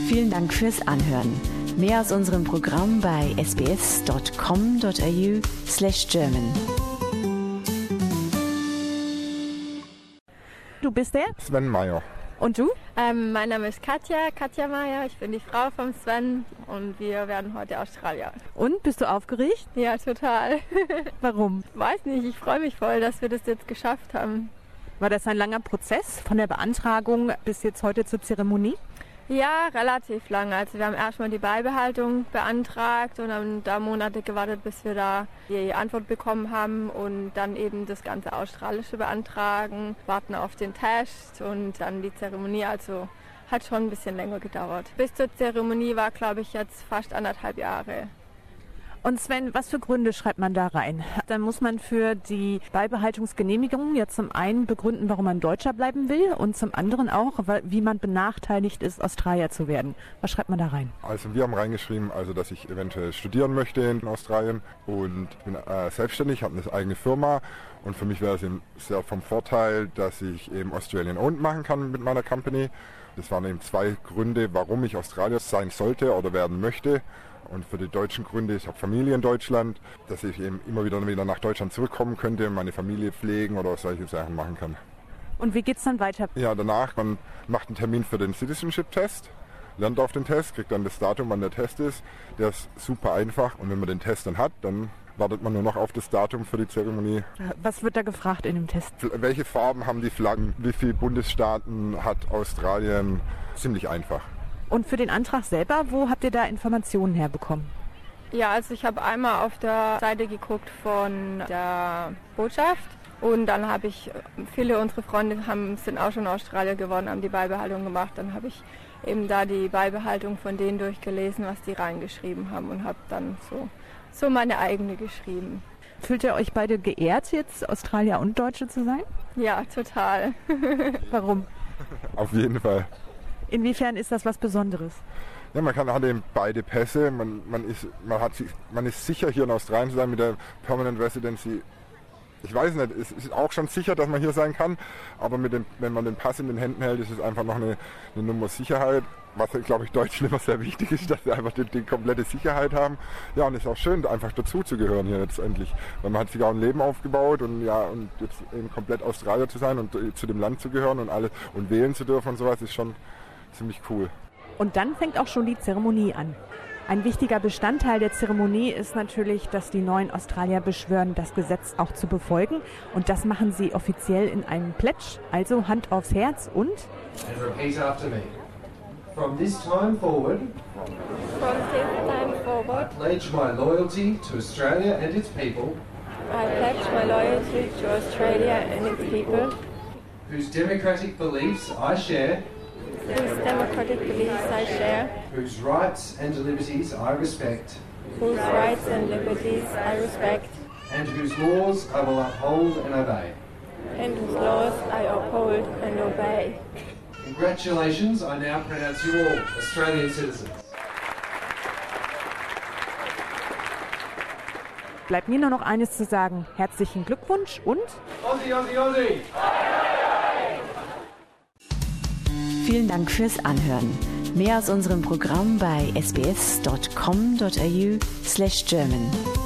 Vielen Dank fürs Anhören. Mehr aus unserem Programm bei sbs.com.au/German. Du bist der? Sven Meyer. Und du? Mein Name ist Katja Meyer. Ich bin die Frau von Sven und wir werden heute Australier. Und, bist du aufgeregt? Ja, total. Warum? Weiß nicht, ich freue mich voll, dass wir das jetzt geschafft haben. War das ein langer Prozess von der Beantragung bis jetzt heute zur Zeremonie? Ja, relativ lang. Also wir haben erstmal die Beibehaltung beantragt und haben da Monate gewartet, bis wir da die Antwort bekommen haben und dann eben das ganze Australische beantragen, warten auf den Test und dann die Zeremonie. Also hat schon ein bisschen länger gedauert. Bis zur Zeremonie war, glaube ich, jetzt fast 1,5 Jahre. Und Sven, was für Gründe schreibt man da rein? Dann muss man für die Beibehaltungsgenehmigung ja zum einen begründen, warum man Deutscher bleiben will und zum anderen auch, wie man benachteiligt ist, Australier zu werden. Was schreibt man da rein? Also wir haben reingeschrieben, dass ich eventuell studieren möchte in Australien und ich bin selbstständig, habe eine eigene Firma und für mich wäre es eben sehr vom Vorteil, dass ich eben Australian Owned machen kann mit meiner Company. Das waren eben 2 Gründe, warum ich Australier sein sollte oder werden möchte. Und für die deutschen Gründe, ich habe Familie in Deutschland, dass ich eben immer wieder nach Deutschland zurückkommen könnte, meine Familie pflegen oder solche Sachen machen kann. Und wie geht's dann weiter? Ja, danach, man macht einen Termin für den Citizenship-Test, lernt auf den Test, kriegt dann das Datum, wann der Test ist. Der ist super einfach und wenn man den Test dann hat, dann wartet man nur noch auf das Datum für die Zeremonie. Was wird da gefragt in dem Test? Welche Farben haben die Flaggen? Wie viele Bundesstaaten hat Australien? Ziemlich einfach. Und für den Antrag selber, wo habt ihr da Informationen herbekommen? Ja, also ich habe einmal auf der Seite geguckt von der Botschaft und dann habe ich, viele unserer Freunde sind auch schon Australier geworden, haben die Beibehaltung gemacht. Dann habe ich eben da die Beibehaltung von denen durchgelesen, was die reingeschrieben haben und habe dann so meine eigene geschrieben. Fühlt ihr euch beide geehrt, jetzt Australier und Deutsche zu sein? Ja, total. Warum? Auf jeden Fall. Inwiefern ist das was Besonderes? Ja, man hat eben beide Pässe. Man ist sicher, hier in Australien zu sein mit der Permanent Residency. Ich weiß nicht, es ist auch schon sicher, dass man hier sein kann, aber wenn man den Pass in den Händen hält, ist es einfach noch eine Nummer Sicherheit. Was, glaube ich, Deutschen immer sehr wichtig ist, dass sie einfach die komplette Sicherheit haben. Ja, und es ist auch schön, einfach dazu zu gehören hier letztendlich. Weil man hat sich auch ein Leben aufgebaut und jetzt eben komplett Australier zu sein und zu dem Land zu gehören und alles und wählen zu dürfen und sowas ist schon ziemlich cool. Und dann fängt auch schon die Zeremonie an. Ein wichtiger Bestandteil der Zeremonie ist natürlich, dass die neuen Australier beschwören, das Gesetz auch zu befolgen. Und das machen sie offiziell in einem Pledge, also Hand aufs Herz und... And repeat after me. From this time forward, I pledge my loyalty to Australia and its people, I pledge my loyalty to Australia and its people, whose democratic beliefs I share, whose democratic beliefs I share, whose rights and liberties I respect, whose rights and liberties I respect, and whose laws I will uphold and obey. and whose laws I uphold and obey. Congratulations, I now pronounce you all Australian citizens. Bleibt mir nur noch eines zu sagen. Herzlichen Glückwunsch und... Aussie, Aussie, Aussie! Vielen Dank fürs Anhören. Mehr aus unserem Programm bei sbs.com.au/German.